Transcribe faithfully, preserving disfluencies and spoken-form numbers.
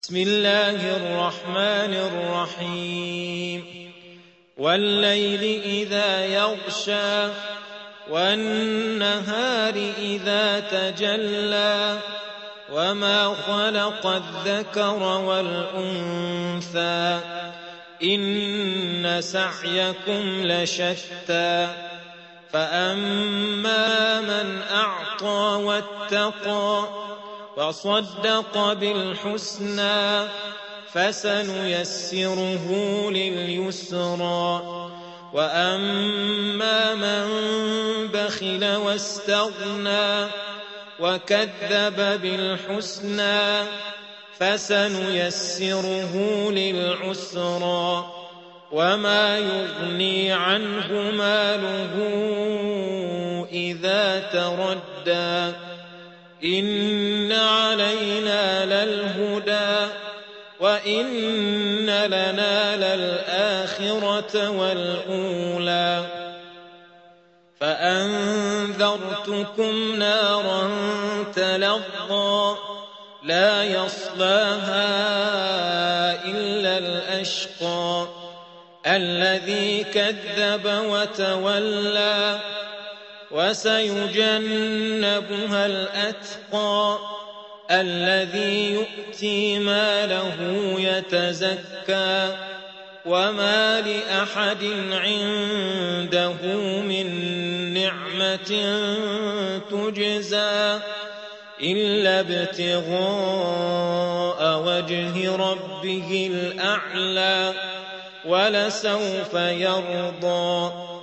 بسم الله الرحمن الرحيم والليل إذا يغشى والنهار إذا تجلى وما خلق الذكر والأنثى إن سعيكم لشتى فأما من أعطى واتقى وصدق بالحسنى فسنيسره لليسرى وأما من بخل واستغنى وكذب بالحسنى فسنيسره للعسرى وما يغني عنه ماله إذا تردى إن علينا للهدى وإن لنا للآخرة والأولى فأنذرتكم نارا تلظى لا يصلاها إلا الأشقى الذي كذب وتولى وسيجنبها الأتقى الذي يؤتي ماله يتزكى وما لأحد عنده من نعمة تجزى إلا ابتغاء وجه ربه الأعلى ولسوف يرضى